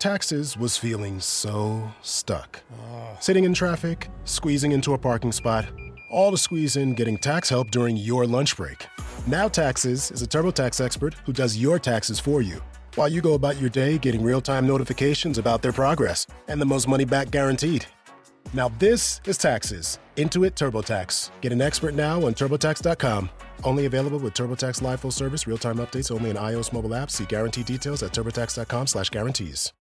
Taxes was feeling so stuck. Sitting in traffic, squeezing into a parking spot, all to squeeze in getting tax help during your lunch break. Now Taxes is a TurboTax expert who does your taxes for you, while you go about your day getting real-time notifications about their progress and the most money back guaranteed. Now this is Taxes. Intuit TurboTax. Get an expert now on TurboTax.com. Only available with TurboTax Live Full Service. Real-time updates only in iOS mobile apps. See guarantee details at TurboTax.com/guarantees.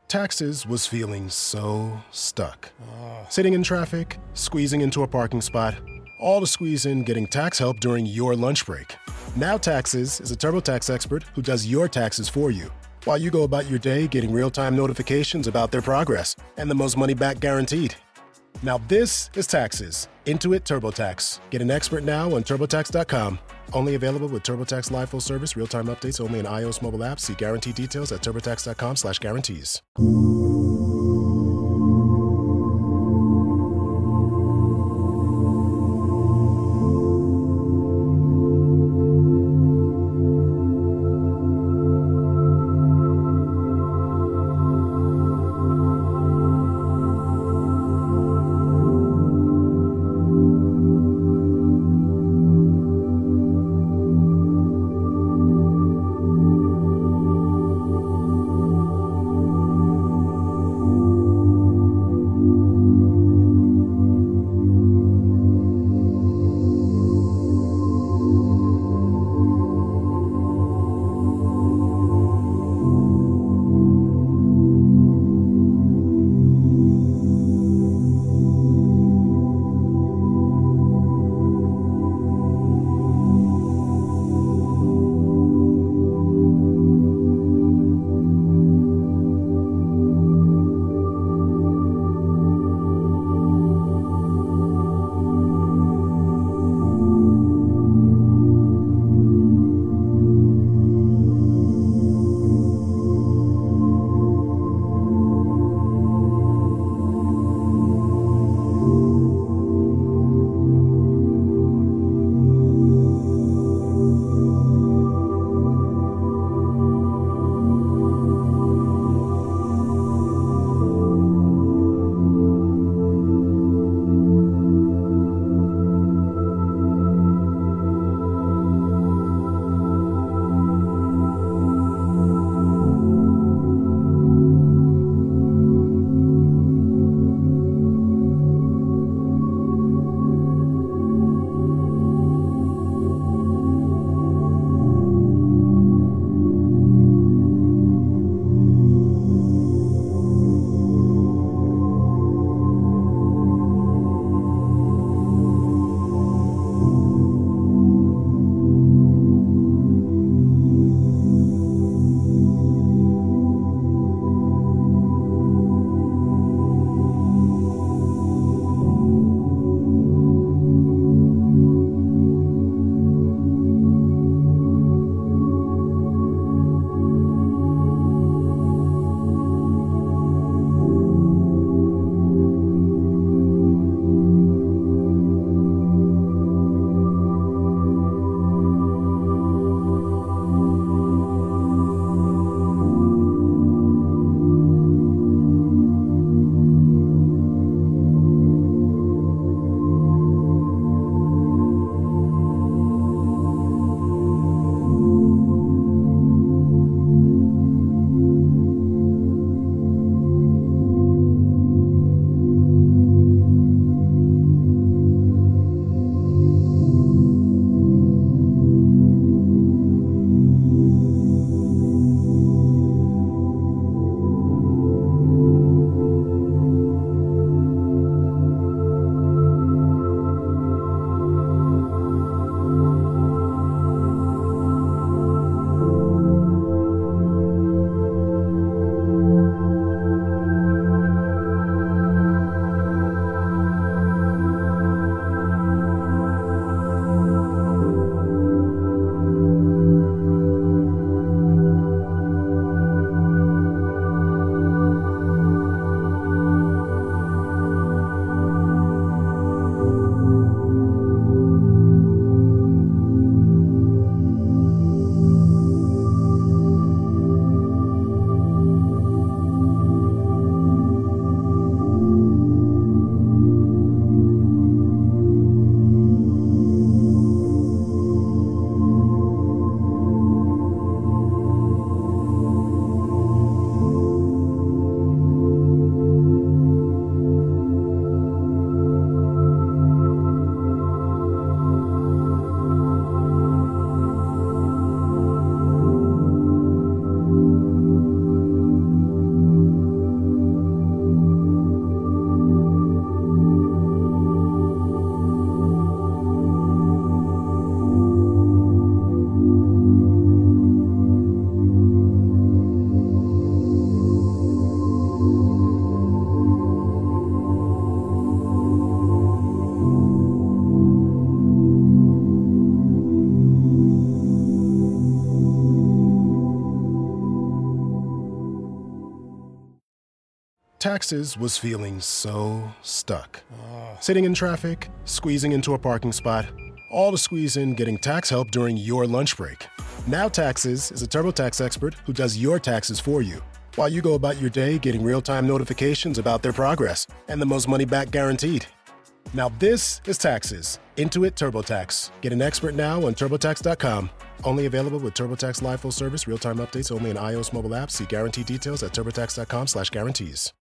Taxes was feeling so stuck. Sitting in traffic, squeezing into a parking spot, all to squeeze in getting tax help during your lunch break. Now Taxes is a TurboTax expert who does your taxes for you, while you go about your day getting real-time notifications about their progress and the most money back guaranteed. Now this is Taxes. Intuit TurboTax. Get an expert now on TurboTax.com. Only available with TurboTax Live Full Service. Real-time updates only in iOS mobile apps. See guarantee details at TurboTax.com/guarantees. Taxes was feeling so stuck. Sitting in traffic, squeezing into a parking spot, all to squeeze in getting tax help during your lunch break. Now Taxes is a TurboTax expert who does your taxes for you, while you go about your day getting real-time notifications about their progress and the most money back guaranteed. Now this is Taxes. Intuit TurboTax. Get an expert now on TurboTax.com. Only available with TurboTax Live Full Service, real-time updates only in iOS mobile apps. See guarantee details at TurboTax.com/guarantees.